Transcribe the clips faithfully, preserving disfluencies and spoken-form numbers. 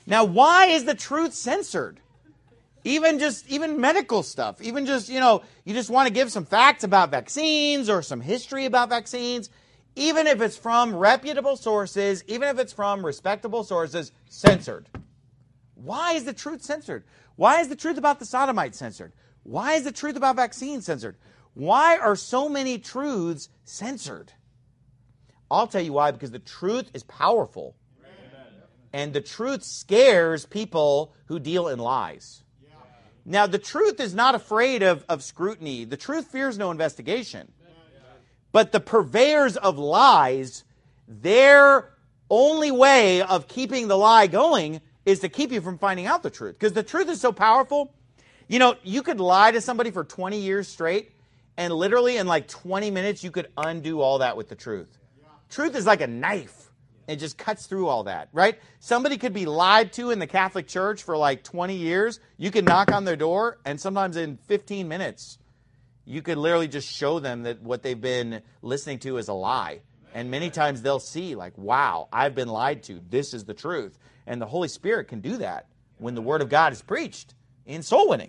Now, why is the truth censored? Even just, even medical stuff, even just, you know, you just want to give some facts about vaccines or some history about vaccines, even if it's from reputable sources, even if it's from respectable sources, censored. Why is the truth censored? Why is the truth about the sodomites censored? Why is the truth about vaccines censored? Why are so many truths censored? I'll tell you why, because the truth is powerful. And the truth scares people who deal in lies. Now, the truth is not afraid of, of scrutiny. The truth fears no investigation. But the purveyors of lies, their only way of keeping the lie going is to keep you from finding out the truth. Because the truth is so powerful. You know, you could lie to somebody for twenty years straight, and literally in like twenty minutes, you could undo all that with the truth. Truth is like a knife. It just cuts through all that, right? Somebody could be lied to in the Catholic Church for like twenty years. You could knock on their door, and sometimes in fifteen minutes, you could literally just show them that what they've been listening to is a lie. And many times they'll see, like, wow, I've been lied to. This is the truth. And the Holy Spirit can do that when the Word of God is preached in soul winning.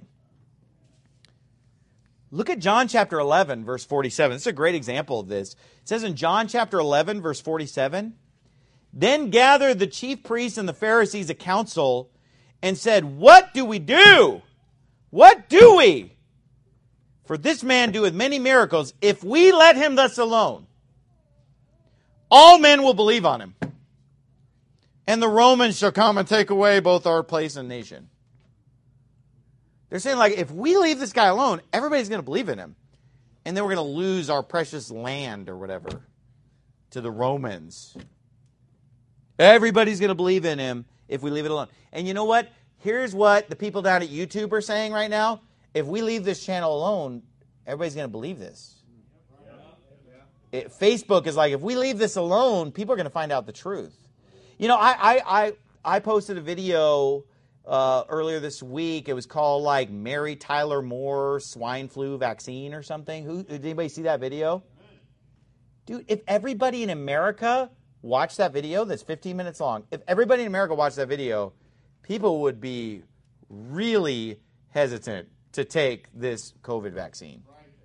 Look at John chapter eleven, verse forty-seven. This is a great example of this. It says in John chapter eleven, verse forty-seven, "Then gathered the chief priests and the Pharisees a council and said, 'What do we do? What do we? For this man doeth many miracles. If we let him thus alone, all men will believe on him. And the Romans shall come and take away both our place and nation.'" They're saying, like, if we leave this guy alone, everybody's going to believe in him. And then we're going to lose our precious land or whatever to the Romans. Everybody's going to believe in him if we leave it alone. And you know what? Here's what the people down at YouTube are saying right now. If we leave this channel alone, everybody's going to believe this. It, Facebook is like, if we leave this alone, people are going to find out the truth. You know, I I I, I posted a video uh, earlier this week. It was called like Mary Tyler Moore swine flu vaccine or something. Who did anybody see that video? Dude, if everybody in America watched that video that's fifteen minutes long, if everybody in America watched that video, people would be really hesitant to take this COVID vaccine.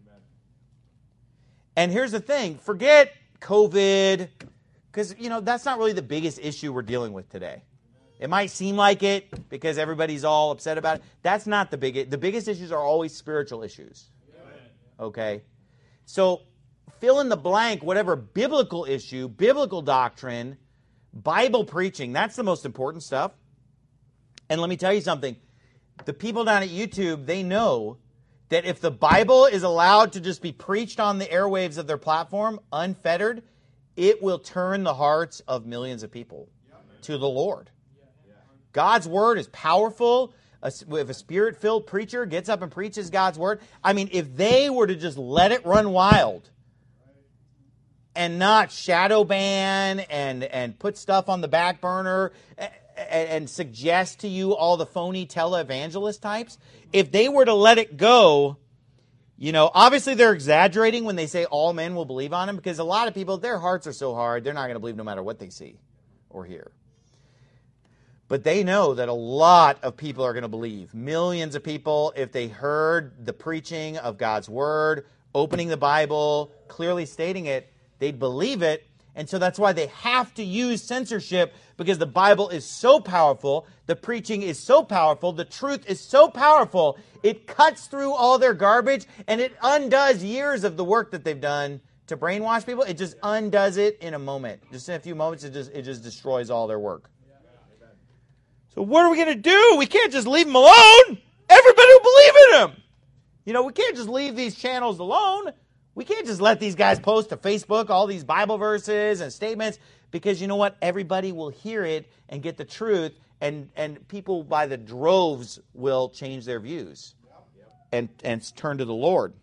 And here's the thing, forget COVID, because, you know, that's not really the biggest issue we're dealing with today. It might seem like it because everybody's all upset about it. That's not the biggest. The biggest issues are always spiritual issues. Okay? So fill in the blank, whatever biblical issue, biblical doctrine, Bible preaching, that's the most important stuff. And let me tell you something. The people down at YouTube, they know that if the Bible is allowed to just be preached on the airwaves of their platform, unfettered, it will turn the hearts of millions of people to the Lord. God's word is powerful. If a spirit-filled preacher gets up and preaches God's word, I mean, if they were to just let it run wild and not shadow ban and, and put stuff on the back burner and, and suggest to you all the phony televangelist types, if they were to let it go, you know, obviously they're exaggerating when they say all men will believe on him, because a lot of people, their hearts are so hard, they're not going to believe no matter what they see or hear. But they know that a lot of people are going to believe. Millions of people, if they heard the preaching of God's word, opening the Bible, clearly stating it, they'd believe it. And so that's why they have to use censorship, because the Bible is so powerful, the preaching is so powerful, the truth is so powerful, it cuts through all their garbage and it undoes years of the work that they've done to brainwash people. It just undoes it in a moment. Just in a few moments, it just, it just destroys all their work. So what are we going to do? We can't just leave them alone. Everybody will believe in them. You know, we can't just leave these channels alone. We can't just let these guys post to Facebook all these Bible verses and statements, because you know what? Everybody will hear it and get the truth, and, and people by the droves will change their views and, and turn to the Lord.